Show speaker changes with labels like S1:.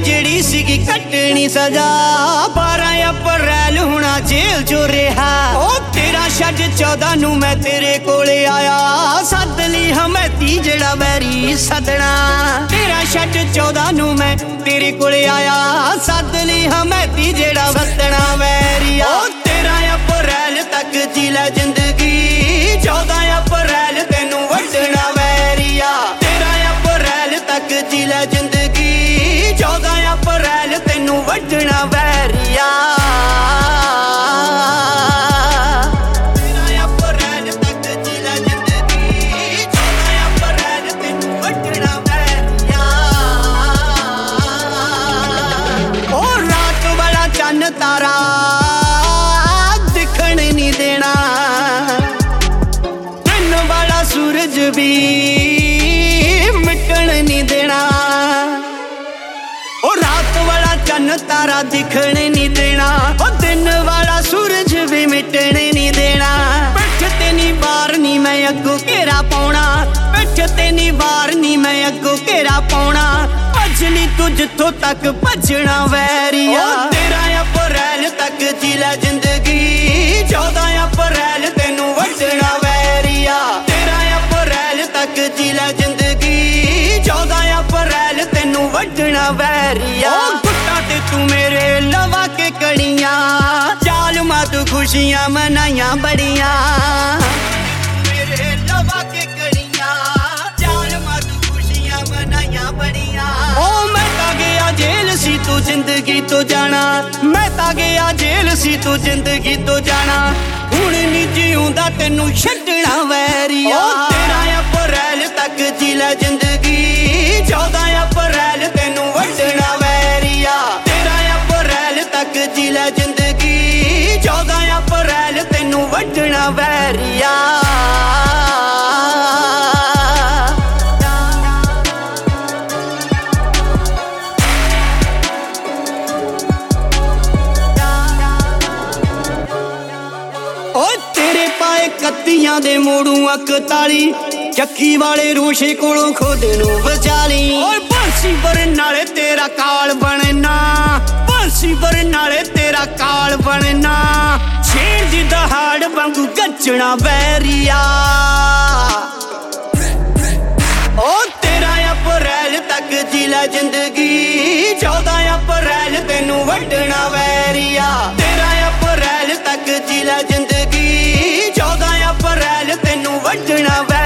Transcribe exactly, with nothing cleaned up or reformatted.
S1: ਜਿਹੜੀ ਸੀਗੀ ਕੱਟਣੀ ਸਜ਼ਾ ਬਾਰਾਂ ਅਪ੍ਰੈਲ ਹੁਣਾ ਜੇਲ੍ਹ ਚੋਂ ਰਿਹਾ। ਉਹ ਤੇਰਾ ਛੱਡ ਚੌਦਾਂ ਨੂੰ ਮੈਂ ਤੇਰੇ ਕੋਲੇ ਆਇਆ ਸੱਦ ਲਈ ਹਮੈਤੀ ਜਿਹੜਾ ਵੈਰੀ ਸੱਦਣਾ। ਤੇਰਾ ਛੱਡ ਚੌਦਾਂ ਨੂੰ ਮੈਂ ਤੇਰੇ ਕੋਲੇ ਆਇਆ ਸੱਦ ਲਈ ਹਮੈਤੀ ਜਿਹੜਾ ਸੱਦਣਾ ਵੈਰੀਆ। ਉਹ ਤੇਰਾ ਅਪ੍ਰੈਲ ਤੱਕ ਜੀ ਲੈ ਜ਼ਿੰਦਗੀ ਚੌਦਾਂ ਅਪ੍ਰੈਲ ਤੈਨੂੰ ਵੱਢਣਾ ਵੈਰੀਆ। ਤੇਰਾ ਅਪ੍ਰੈਲ ਤੱਕ ਜੀ ਲੈ ਜ਼ਿੰਦਗੀ ਚੌਦਾਂ ਅਪ੍ਰੈਲ ਤੈਨੂੰ ਵੱਢਣਾ ਵੈਰੀਆ। ਤੇਰਾ ਅਪ੍ਰੈਲ ਤੱਕ ਜੀ ਲੈ ਜ਼ਿੰਦਗੀ ਚੌਦਾਂ ਅਪ੍ਰੈਲ ਤੈਨੂੰ ਵੱਢਣਾ ਵੈਰੀਆ। ਉਹ ਰਾਤ ਵਾਲਾ ਚੰਨ ਤਾਰਾ ਦਿਖਣ ਨਹੀਂ ਦੇਣਾ ਦਿਨ ਵਾਲਾ ਸੂਰਜ ਵੀ ਮਿਟਣ ਨਹੀਂ ਦੇਣਾ। ਉਹ ਰਾਤ ਵਾਲਾ ਚੰਨ ਤਾਰਾ ਦਿਖਣ ਨਹੀਂ ਦੇਣਾ ਉਹ ਦਿਨ ਵਾਲਾ ਸੂਰਜ ਵੀ ਮਿਟਣ ਨਹੀਂ ਦੇਣਾ। ਪਿੱਠ ਤੇ ਨੀ ਵਾਰ ਨੀ ਮੈਂ ਅੱਗੋਂ ਘੇਰਾ ਪਾਉਣਾ ਪਿੱਠ ਤੇ ਨੀ ਵਾਰ ਨੀ ਮੈਂ ਅੱਗੋਂ ਘੇਰਾ ਪਾਉਣਾ। ਭੱਜ ਲਈ ਤੂੰ ਜਿੱਥੋਂ ਤੱਕ ਭੱਜਣਾ ਵੈਰੀਆ। ਤੇਰਾ ਅਪ੍ਰੈਲ ਤੱਕ ਜੀ ਲੈ ਜ਼ਿੰਦਗੀ ਚੌਦਾਂ ਅਪ੍ਰੈਲ ਤੈਨੂੰ ਵੱਢਣਾ ਵੈਰੀਆ। ਤੇਰਾ ਅਪ੍ਰੈਲ ਤੱਕ ਜੀ ਲੈ ਜ਼ਿੰਦਗੀ ਚੌਦਾਂ ਅਪ੍ਰੈਲ ਤੈਨੂੰ ਵੱਢਣਾ ਵੈਰੀਆ। ਗੁੱਟਾਂ ਤੇ ਤੂੰ ਮੇਰੇ ਲਵਾ ਕੇ ਕੜੀਆਂ ਜ਼ਾਲਮਾਂ ਤੂੰ ਖੁਸ਼ੀਆਂ ਮਨਾਈਆਂ ਬੜੀਆਂ। ਮੇਰੇ ਲਵਾ ਕੇ ਕੜੀਆਂ ਜ਼ਾਲਮਾਂ ਤੂੰ ਖੁਸ਼ੀਆਂ ਮਨਾਈਆਂ ਬੜੀਆਂ। ਉਹ ਮੈਂ ਤਾਂ ਗਿਆ ਜੇਲ੍ਹ ਸੀ ਤੂੰ ਜ਼ਿੰਦਗੀ ਤੋਂ ਜਾਣਾ ਮੈਂ ਤਾਂ ਗਿਆ ਜੇਲ੍ਹ ਸੀ ਤੂੰ ਜ਼ਿੰਦਗੀ ਤੋਂ ਜਾਣਾ। ਹੁਣ ਨੀ ਜਿਉਂਦਾ ਤੈਨੂੰ ਛੱਡਣਾ ਵੈਰੀਆ। ਤੇਰਾ ਅਪ੍ਰੈਲ ਤੱਕ ਜੀ ਲੈ ਜ਼ਿੰਦਗੀ ਚੌਦਾਂ ਅਪ੍ਰੈਲ ਤੈਨੂੰ ਵੱਢਣਾ ਵੈਰੀਆ। ਤੇਰਾ ਅਪ੍ਰੈਲ ਤੱਕ ਜੀ ਲੈ ਜ਼ਿੰਦਗੀ ਚੌਦਾਂ ਅਪ੍ਰੈਲ ਤੈਨੂੰ ਵੱਢਣਾ ਵੈਰੀਆ। ਤੇਰੇ ਪਾਏ ਕੱਤੀਆਂ ਦੇ ਮੋੜੂ ਇਕਤਾਲੀ ਚੱਕੀ ਵਾਲੇ ਰੋਸ਼ੇ ਕੋਲੋਂ ਖੁਦ ਨੂੰ ਬਚਾ ਲਈ। ਓਏ ਬਾਂਸੀ ਬਰਨਾਲੇ ਤੇਰਾ ਕਾਲ ਬਣਨਾ ਬਾਂਸੀ ਬਰਨਾਲੇ ਤੇਰਾ ਕਾਲ ਬਣਨਾ। ਸ਼ੇਰ ਦੀ ਦਹਾੜ ਵਾਂਗੂ ਗੱਜਣਾ ਵੈਰੀਆ। ਓ ਤੇਰਾ ਅਪ੍ਰੈਲ ਤੱਕ ਜੀ ਲੈ ਜ਼ਿੰਦਗੀ ਚੌਦਾਂ ਅਪ੍ਰੈਲ ਤੈਨੂੰ ਵੱਢਣਾ ਵੈਰੀਆ। ਤੇਰਾ ਅਪ੍ਰੈਲ ਤੱਕ ਜੀ ਲੈ ਜ਼ਿੰਦਗੀ ਚੌਦਾਂ ਅਪ੍ਰੈਲ ਤੈਨੂੰ ਵੱਢਣਾ।